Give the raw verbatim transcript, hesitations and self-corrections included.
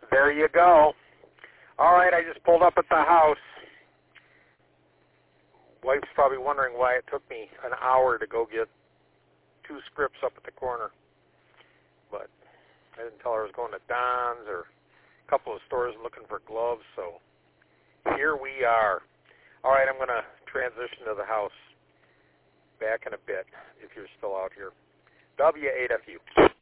There you go. All right, I just pulled up at the house. Wife's probably wondering why it took me an hour to go get two scripts up at the corner. But I didn't tell her I was going to Don's or a couple of stores looking for gloves, so here we are. All right, I'm going to transition to the house back in a bit if you're still out here. W eight F U.